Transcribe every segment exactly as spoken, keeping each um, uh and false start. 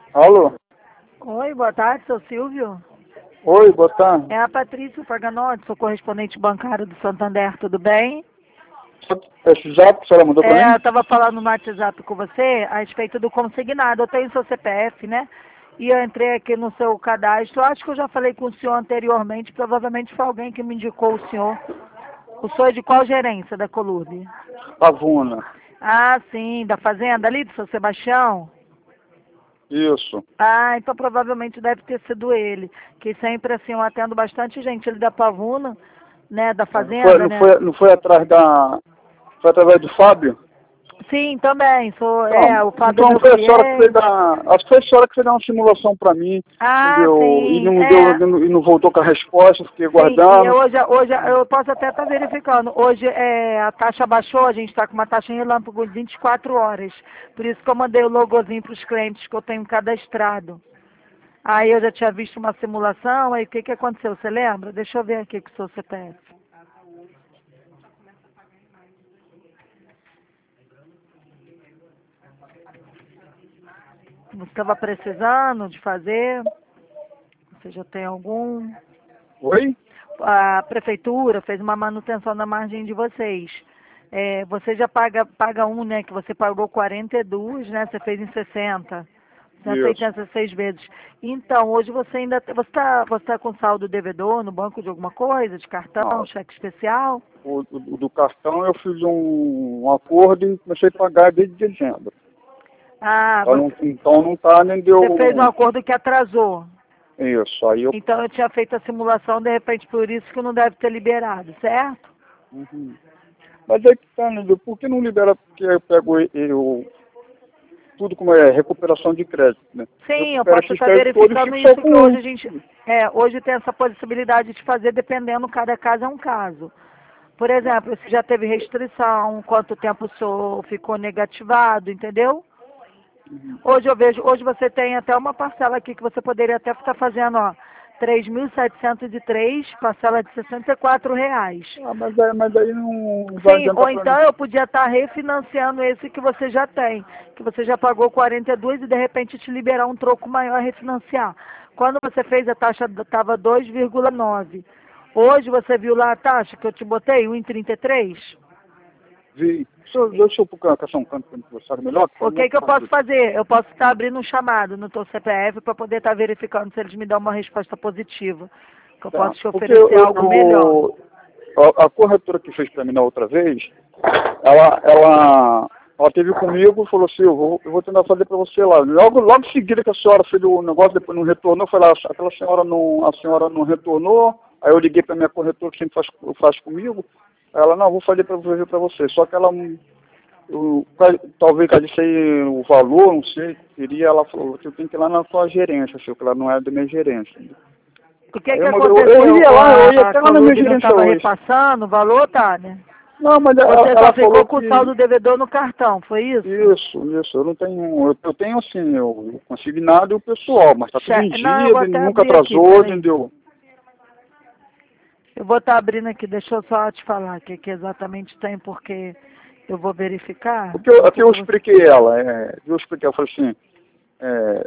Alô? Oi, boa tarde, sou Silvio. Oi, boa tarde. É a Patrícia Paganotti, sou correspondente bancário do Santander, tudo bem? Esse zap que a senhora mandou pra É, eu mim? estava falando no WhatsApp com você a respeito do consignado. Eu tenho seu C P F, né? E eu entrei aqui no seu cadastro. Eu acho que eu já falei com o senhor anteriormente. Provavelmente foi alguém que me indicou o senhor. O senhor é de qual gerência da Colurbe? Pavuna. Ah, sim, da fazenda ali do seu Sebastião? Isso. Ah, então provavelmente deve ter sido ele. Que sempre assim eu atendo bastante gente. Ele da Pavuna, né? Da Não foi, fazenda, não né? foi, não foi atrás da... Foi através do Fábio? Sim, também. Sou, é, Não, o Fábio é então meu foi a senhora que fez cliente. da... Acho que foi a senhora que fez uma simulação pra mim, Ah, entendeu? E sim, não deu, é. e não voltou com a resposta, fiquei Sim, e guardando. hoje, hoje eu posso até estar verificando. Hoje é, a taxa baixou, a gente está com uma taxa em relâmpago de vinte e quatro horas. Por isso que eu mandei o logozinho para os clientes que eu tenho cadastrado. Aí eu já tinha visto uma simulação, aí o que, que aconteceu? Você lembra? Deixa eu ver aqui com o seu C P F. Você estava precisando de fazer? Você já tem algum? Oi? A prefeitura fez uma manutenção na margem de vocês. É, você já paga, paga um, né? Que você pagou quarenta e dois, né? Você fez em sessenta. cento e Isso. oitenta e seis vezes. Então, hoje você ainda você está você tá com saldo devedor no banco de alguma coisa, de cartão, Não, cheque especial? o, o do cartão eu fiz um, um acordo e comecei a pagar desde dezembro. Ah, Então não, você, então não tá, nem você fez um deu... acordo que atrasou. Isso, aí eu... Então eu tinha feito a simulação, de repente por isso que não deve ter liberado, certo? Uhum. Mas aí que tá, né? Por que não libera, porque eu pego eu, tudo como é recuperação de crédito, né? Sim, eu Recupero posso esses estar créditos todos e verificando fico só isso com que hoje um. a gente, é, hoje tem essa possibilidade de fazer dependendo, cada caso é um caso. Por exemplo, se já teve restrição, quanto tempo o senhor ficou negativado, entendeu? Hoje eu vejo, hoje você tem até uma parcela aqui que você poderia até estar fazendo, ó, três mil setecentos e três, parcela de sessenta e quatro reais. Ah, mas aí, mas aí não vai Sim, ou adiantar pra mim. então eu podia estar refinanciando esse que você já tem, que você já pagou quarenta e dois e de repente te liberar um troco maior a refinanciar. Quando você fez a taxa estava dois vírgula nove. Hoje você viu lá a taxa que eu te botei, um vírgula trinta e três? Vi. Deixa eu, deixa eu procurar caçar um canto para me conversar melhor, que O eu vou que que eu falar posso tudo. fazer? Eu posso estar abrindo um chamado no teu C P F para poder estar verificando se eles me dão uma resposta positiva. Que eu Tá. posso te Porque eu, oferecer algo melhor. eu- a, a corretora que fez para mim na outra vez, ela, ela, ela teve comigo e falou assim, eu vou, eu vou tentar fazer para você lá. Logo, logo em seguida que a senhora fez o negócio, depois não retornou, foi lá, aquela senhora não, a senhora não retornou, aí eu liguei para minha corretora que sempre faz, faz comigo, ela, não, vou fazer para você. Só que ela, eu, talvez ela disse aí o valor, não sei, queria, ela falou que eu tenho que ir lá na sua gerência, assim, que ela não é da minha gerência. O que Aí que eu, mandei- eu, eu aconteceu? ia lá, eu ia A, a até lá na minha Colube não gerência estava hoje. repassando o valor, tá, né? Não, mas ela, Você só ela ficou falou com o que saldo devedor no cartão, foi isso? isso, isso, eu não tenho, eu, eu tenho assim, eu, o consignado e o pessoal, mas tá tudo em Che- Não, eu vou dia, até nunca abrir aqui, atrasou, peraí. entendeu? Eu vou estar abrindo aqui, deixa eu só te falar o que, que exatamente tem, porque eu vou verificar Porque eu, o aqui que, eu que você... expliquei ela, é, eu expliquei, eu falei assim, é,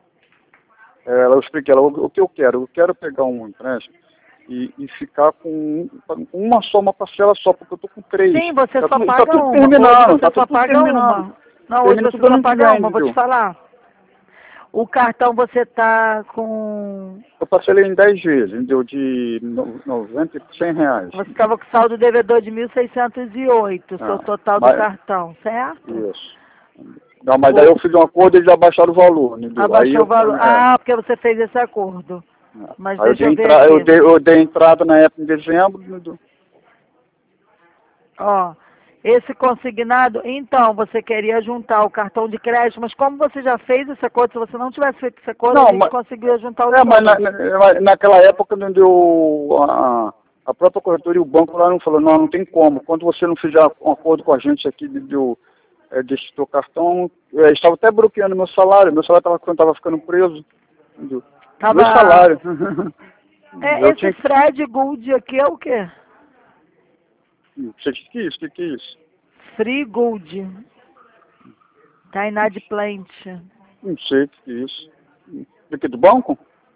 ela, eu expliquei ela, o, o que eu quero, eu quero pegar um empréstimo e, e ficar com, com uma só, uma parcela só, porque eu tô com três. Sim, você Tá só tudo, tá paga tudo uma. Hoje terminando, você tá só tudo paga terminando. uma. Não, hoje Termina você tudo só ano que paga vem, uma, vou te entendeu? falar. O cartão você tá com... Eu parcelei em dez vezes, entendeu? De no- noventa e cem reais. Você estava com saldo devedor de mil seiscentos e oito, seu Ah, total do mas, cartão, certo? isso. Não, mas aí O, eu fiz um acordo e eles abaixaram o valor, entendeu? Aí abaixou o eu, valor. é, Ah, porque você fez esse acordo. é. Mas Aí eu deixa dei, eu ver entra, eu, aqui. dei, eu dei entrada na época em dezembro, entendeu? Ó, esse consignado, então, você queria juntar o cartão de crédito, mas como você já fez esse acordo, se você não tivesse feito esse acordo, a Não, gente mas, conseguiu juntar os é, mas na, dois. na, naquela época, entendeu? A, a própria corretora e o banco lá não falou, não, não tem como. Quando você não fizer um acordo com a gente aqui, entendeu? É, desse teu cartão, é, estava até bloqueando meu salário, meu salário estava tava ficando preso, entendeu? Meu Tava... salário. É, Eu esse tinha que... Fred Gold aqui é o quê? Você que isso? O que, que é isso? Free Gold. Tá inadimplente. Não sei o que é isso. Daqui do banco?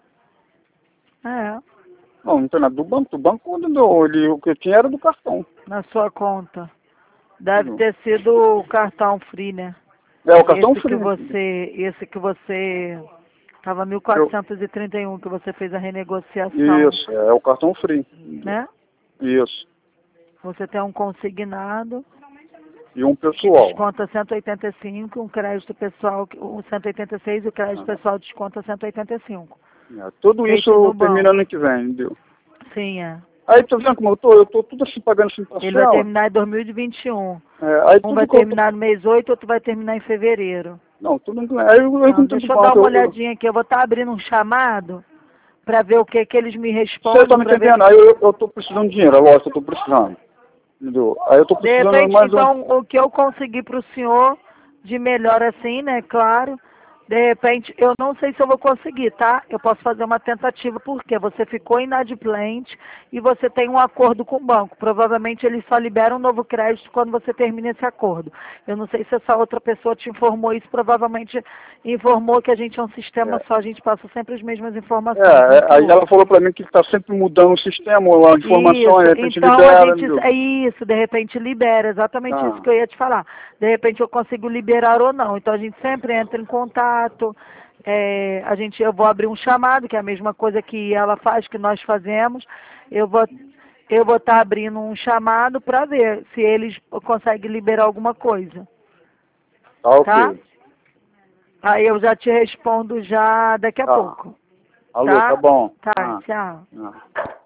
É, Não, não tem nada do banco. Do banco, não, ele, o que eu tinha era do cartão. na sua conta. Deve Não. ter sido o cartão free, né? É o cartão Esse que free. você, esse que você, tava mil Eu, quatrocentos e trinta e um que você fez a renegociação, isso, é o cartão free. né? Isso. Você tem um consignado E um que pessoal. desconta cento e oitenta e cinco, um crédito pessoal, o cento e oitenta e seis e o crédito Ah, pessoal desconta cento e oitenta e cinco. é, tudo Feito isso no termina banco. ano que vem, entendeu? Sim, é. Aí, tá vendo como eu tô? Eu tô tudo assim pagando assim Ele vai parcela. terminar em dois mil e vinte e um. É, aí Um tudo vai que eu tô... terminar no mês oito, outro vai terminar em fevereiro. Não, tudo incluindo. Aí eu, eu Não, com tudo do deixa eu dar banco, uma eu, eu... olhadinha aqui. Eu vou estar abrindo um chamado para ver o que que eles me Você tá respondem, me para ver. entendendo? Aí eu, eu tô precisando de dinheiro, é lógico, eu tô precisando. Entendeu? Aí eu tô De precisando repente, mais um... então, o que eu consegui para o senhor de melhor assim, né? Claro. De repente, eu não sei se eu vou conseguir, tá? Eu posso fazer uma tentativa, porque você ficou inadimplente e você tem um acordo com o banco. Provavelmente eles só liberam um novo crédito quando você termina esse acordo. Eu não sei se essa outra pessoa te informou isso, provavelmente informou que a gente é um sistema É, só, a gente passa sempre as mesmas é, informações, um é, para aí o ela outro. falou pra mim que tá sempre mudando o sistema, a informação, Isso, de repente então a libera, gente, entendeu? é isso, de repente libera, exatamente isso Ah, que eu ia te falar. De repente eu consigo liberar ou não. Então a gente sempre entra em contato, é, a gente, eu vou abrir um chamado, que é a mesma coisa que ela faz, que nós fazemos. Eu vou eu vou estar abrindo um chamado para ver se eles conseguem liberar alguma coisa, tá tá? ok. Aí eu já te respondo já daqui a Tá. pouco, Alô, tá tá? bom. Tá, Ah, tchau. ah.